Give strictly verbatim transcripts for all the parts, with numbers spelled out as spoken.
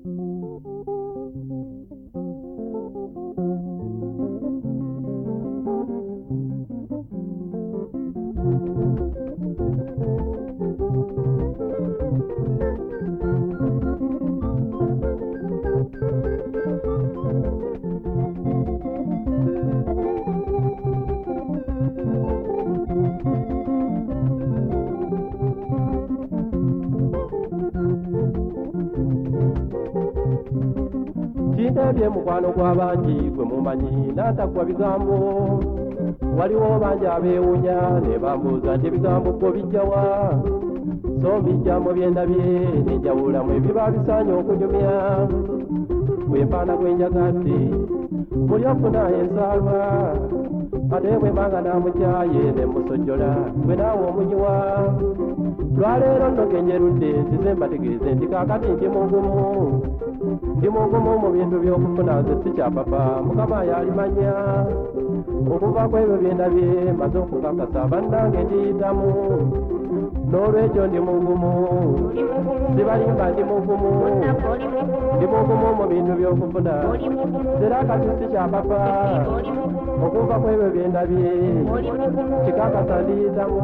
Ndebye mukwano gw'abangi gwe mumanyi n'atagwa bigambo waliwo bangi abeewunya ne bambuuza nti ebigambo gwo bijjawa so mbijja mu byendabye nenjawulamu ebiba bisaanye okunyumya bwe mpaana gwenjagadde buli ofuna ensaalwa ate bwe mbanga n'amukyaye ne musojjola gwe naawe omunyiwa lwaleero nno genjerudde nzize mbategeeze nti kaakati ndi mugumu ndi mugumu mu bintu by'okufuna nze sikyapapa mukama yalimanya okuva ku ebyo byendabye maze okukakasa bannange ndiyitamu n'olwekyo ndi mugumu sibalimba ndi mugumu ndi mugumu mu bintu by'okufuna era kati sikyapapa okuva ku ebyo byendabye kikakasa ndiyitamu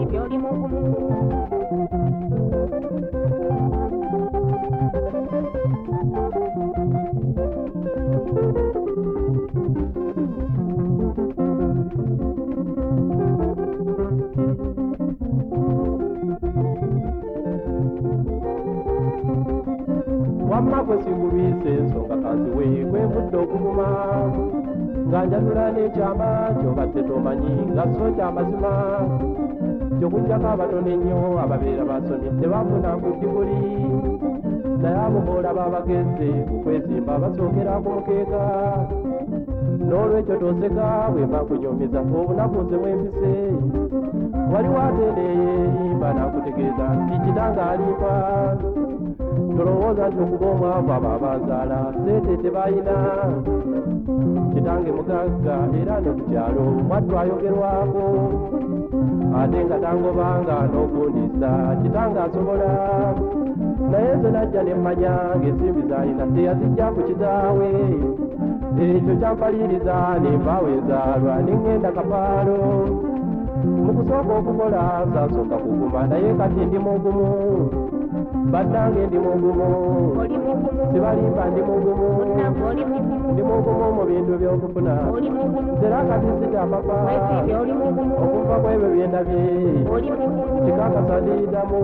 wamma gwe sigulwise ensonga kanziwe gwembudde okuvuma nga njanula n'ekyama kyobadde tomanyi nga so kyamazima kyokujjako abatono ennyo ababeera basoni tebafuna kuddiguli naye abo boolaba abagezze okwezimba basookera ku mukeeka n'olwekyo toseka bwe mba kunyumiza obunaku nze bwempise waliwo atendeeyeyimba n'akutegeeza nti kitanga alimba tolowooza nti okuba omwavu abo abazaala sente tebalina kitange mugagga era ne ku kyalo mwattu ayogerwako ate nga tangobanga n'okundisa kitange asobola naye nze najja ne mmanya ng'ensimbi z'alina teyazijja ku kitaawe ekyo kyampaliriza ne mbaawo enzaalwa ne ŋŋenda kapaalo mu kusooka okukola saasooka kuguma naye kati ndi mugumu bannange ndi mugumu sibalimba ndi mugumu ndi mugumu mu bintu by'okufuna era kati sikyapapa okuva ku ebyo byendabye kikakasa ndiyitamu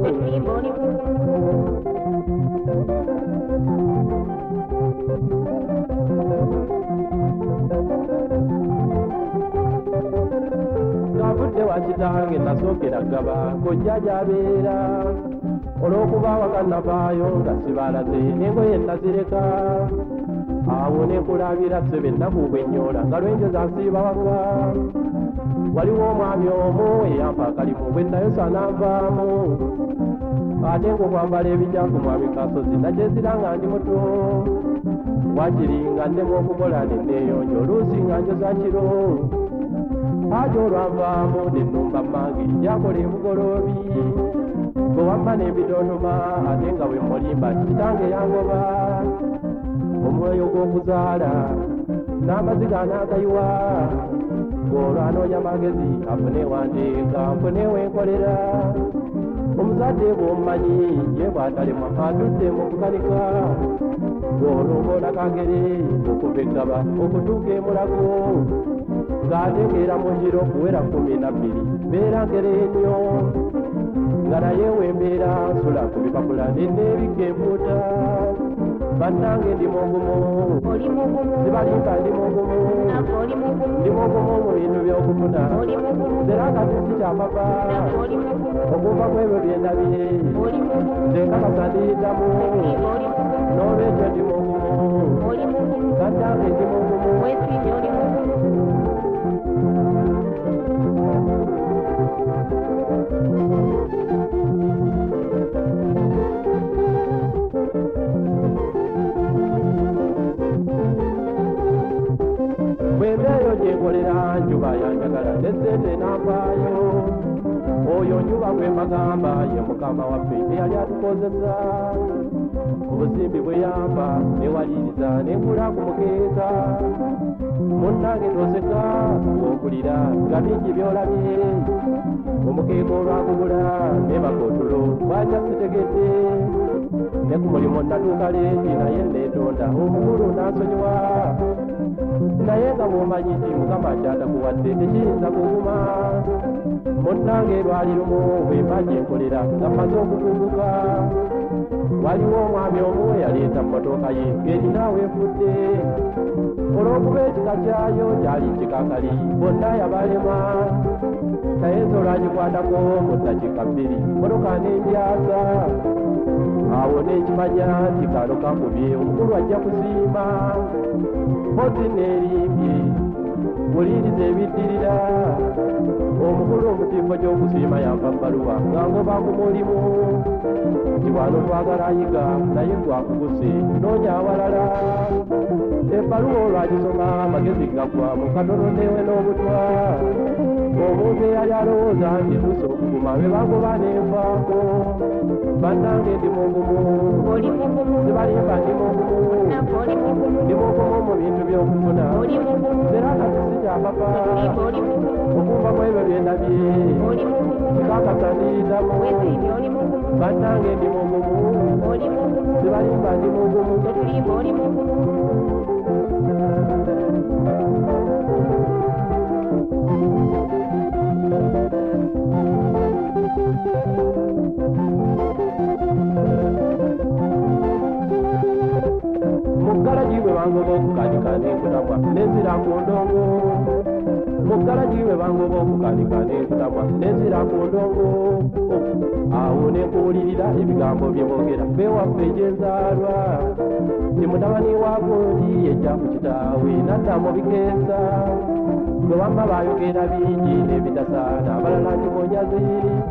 ngavudde wa kitange nasookera gaba kojja gy'abeera olw'okuba wakanavaayo nga sibalaze n'engoye nazireka awo ne nkulabira ssebe ennaku bwennyoola nga lwenjeza nsiiba waka waliwo omwami omu eyampa akalimu bwe nayosa nanvaamu ate ng'okwambala ebijjaku mwami kasozi nakyezira nga ndi muto wakiri nga nnemu okukola ne neeyonja oluusi nga njoza kiro ate olwanvaamu ne nnumba mmange gyakola ebugoloobi bwe wamma n'ebitontoma ate nga bwe mulimba kitange yangoba omwoyo gw'okuzaala n'amaziga n'agayiwa ng'olwo anoonya magezi afune wandeeka nfune wenkolera omuzadde bw'omumanyi ye bw'atalemwa atudde mu kukanika ng'olwo ng'ola kagere okuva eggaba okutuuka emulago ng'ategeera mu ngiro okuwera kumi na bbiri beera ngere ennyo nga naye wembeera nsula ku bipapula nenneebikka empuuta bannange ndi mugumu sibalimba ndi mugumu ndi mugumu mu bintu by'okufuna era kati sikyapapa okuva ku ebyo byendabye tenkakasa ndiyitamu n'olwekyo ndi mugumu bannange ndi mugumu bwembeeyo gyenkolera njuba yanjagala nesente nampaayo oyo njuba gwe magamba ye mukama waffe eyali atukozesa obusimbi bwe nenyamba newaliriza nenkula ku mukeeka munnange toseka okulira nga bingi byolabye omukeeka olwakugula nebakotulo bwakya sitegedde ne ku mulimu natuuka leeti naye neetonda omukulu nansonyiwa naye nga bw'omanyi nti mukama kyatakuwadde tekiyinza kuguma munnange lwali lumu bwemba gyenkolera nga mmaze okukumbuka waliwo omwami omu yaleeta mmotoka ye ng'erinaawe efudde olw'okuba ekika kyayo kyali kikakali bonna yabalema naye nze olwagikwatako mu ddakiika bbiri mmotoka n'endyasa awo n'ekimanya nti kano kakubye omukulu ajja kusiima mpozi n'erimbye wuliriza ebiddirira omukulu omutiifo gy'okusiima yava bbaluwa nga ngoba ku mulimu nti wano twagala ayiga naye twakuguse noonya awalala ebbaluwa olwagisoma amagezi gagwa mu katono newe n'obutwa omuntu eyali alowooza nti tusa okuguma be bagoba n'enfaako bannange ndi mugumu zibalimba ndi mugumu ndi mugumu mu bintu by'okufuna era kati sikyapapa okumva mu ebyo byendabye kikakasanirizamo bannange ndi mugumu zibalimba ndi mugumu muggalagiwe bangoba okukanika n'enkutamwa nezira ku ndongo muggalagiwe bangoba okukanika n'enkutamwa nezira ku ndongo awo nekuwulirira ebigambo bye boogera bewaffe egyenzaalwa ti mutabani wa gundi yejja ku kitaawe nadda mu bikeesa bwe wamma baayogera bingi ebitasaana abalala ntimunyazi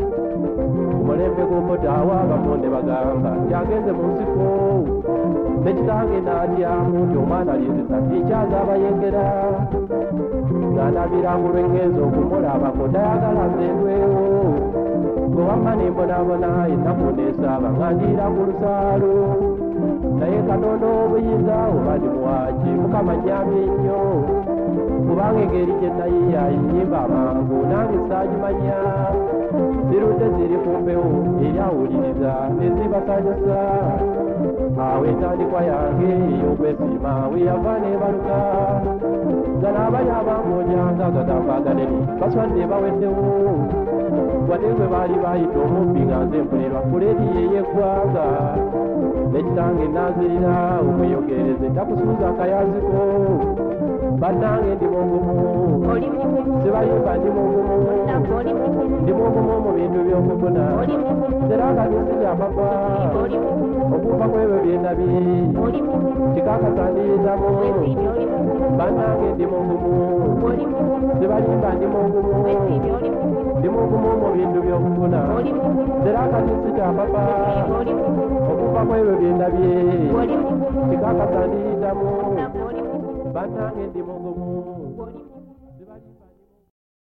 mulembe gumutaawa bamonde bagamba tyagenze mu nsiko nekitange naatyamu nti omwana aliziza tikyaza abayengera ng'anabirangulu engenza okumulabako tayagala nzendwewo bwe wamma nembonaabona ennaku neesaaba nga ndiira ku lusaalo naye katonda obuyinza oba ndi muwaki mukama nnyambye nnyo kubanga engeri gye nayiya ennyimba amangu nange saagimanya zirudde ziri ku mbewo eri awuliriza nezibasanyusa awo entandikwa yange ey'okwesiima we yava neebaluka nga n'abali abangoonyanga gagamba aganene baswadde baweddewo wadde gwe baali bayita omubbi nga nze mpulerwa kuleeti yeyeggwanga nekitange nazirira omweyogereze takusuuza akayaziko bannange ndi mugumu sibayimba ndi mugumu ndi mugumu mu bintu by'okufuna era nga nisikyapapa okuva ku ebyo byendabye kikakasandirizamu bannange ndi mugumu sibayimba ndi mugumu ndi mugumu mu bintu by'okufuna era nga nisikyapapa okuva ku ebyo byendabye kikakasandirizamu bannange ndi mugumu